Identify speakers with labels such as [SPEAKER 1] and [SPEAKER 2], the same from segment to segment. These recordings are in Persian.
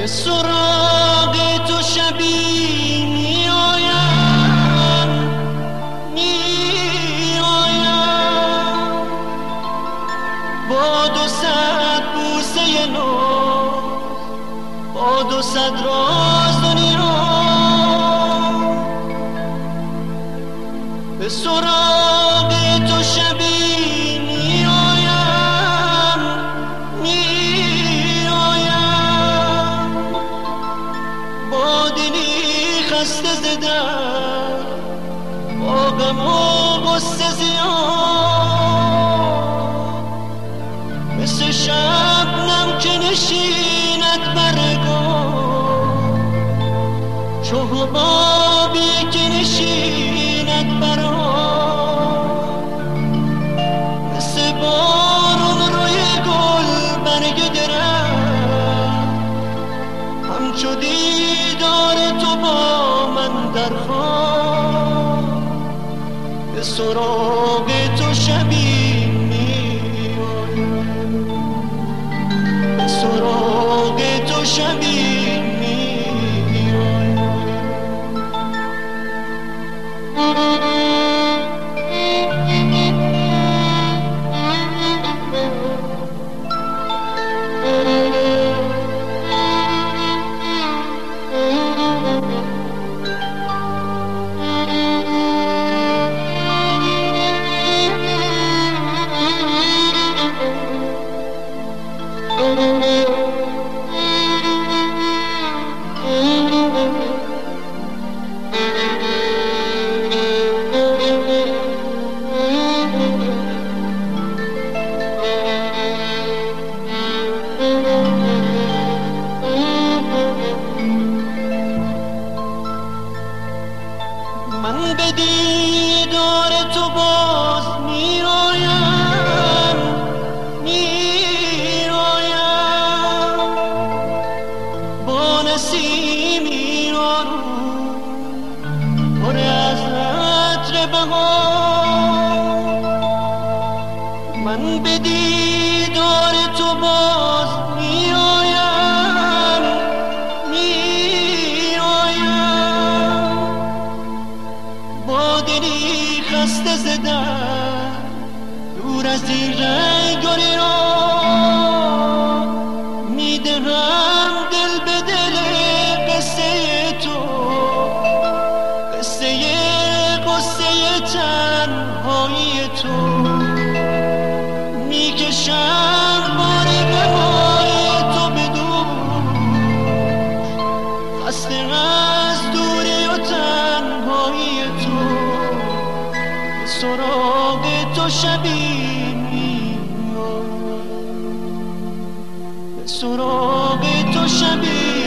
[SPEAKER 1] به سراغ تو شبی می آیم، می آیم با 200 بوسه نو، با 200 راز و نیرو. به سراغ تو شبی می آیم، می آیم با دلی خسته زدم، با غم و غصه زیاد، مثل شبنم که نشیند برگاه، چو حبابی که نشیند بر آب، مثل بارون روی گل برگ درم، همچو دیدار تو با من در خواب. به سراغ تو شبی می آیم، به سراغ تو شبی من به دیدار تو باز می آیم، می آیم با نسیمی آروم پر از عطر بهار. من به دیدار تو باز می آیم، می آیم با دلی خسته زدم، دور از این رنگ و ریاح، می دهم دل به دل قصه تو، قصه تنهایی تو، می کشم بار غمای تو به دوش، خسته از دوری و تنهایی تو. به سراغ تو شبی می آیم، به سراغ تو شبی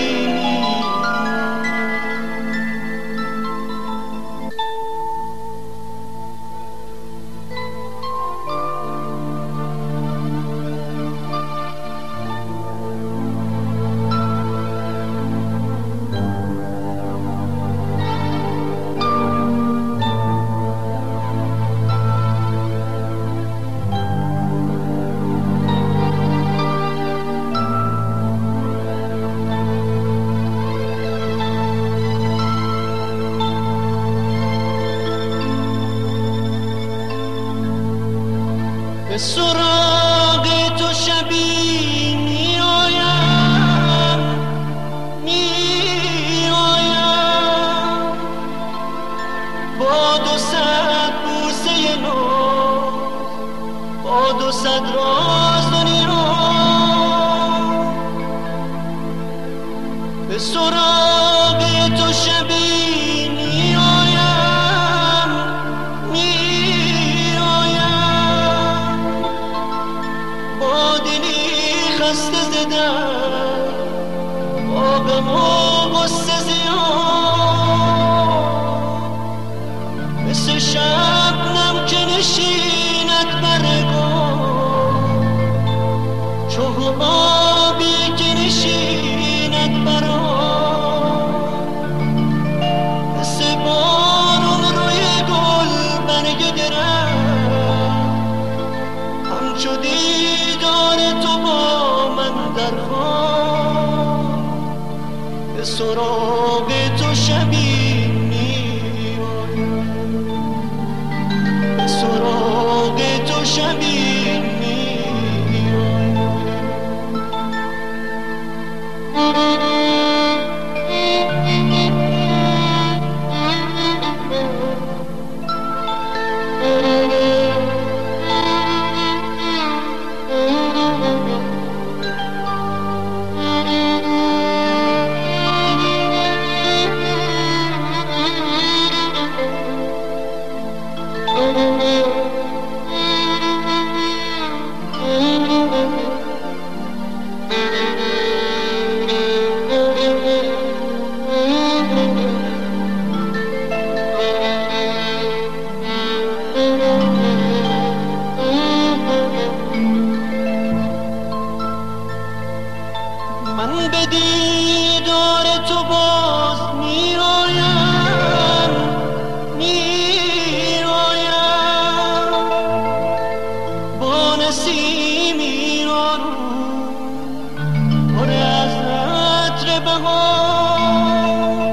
[SPEAKER 1] به سراغ تو شبی می آیم، می آیم با 200 بوسه نو، با 200 راز و نیرو. به سراغ تو شبی می آیم، می آیم با دلی خسته زدم، با غم و غصه زیاد، مثل شبنم که نشیند برگاه، چو حبابی که نشیند بر آب، مثل بارون روی گل برگ درم، همچو دیدار تو با من در خواب. سراغ تو شبی میآیم، به سراغ تو شبی من به دیدار تو باز میآیم، میآیم با نسیمی آروم پر از عطر بهار.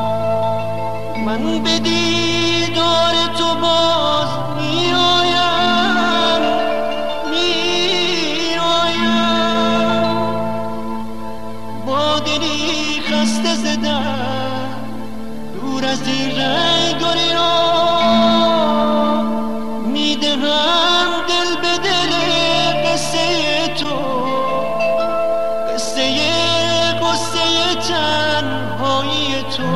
[SPEAKER 1] من به دیدار تو باز میآیم، میآیم با دلی خسته زدم دور از این رنگاری را. میدهم دل به دل قصه تو، قصه تنهایی تو.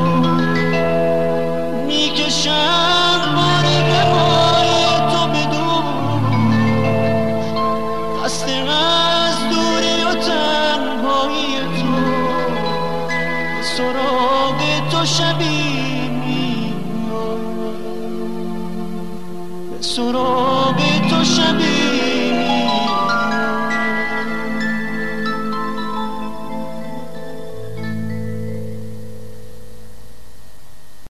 [SPEAKER 1] میکشم بار غمهای تو به دوش، خسته از دوری و تنهایی تو. به سراغ تو شبی میآیم، به سراغ تو شبی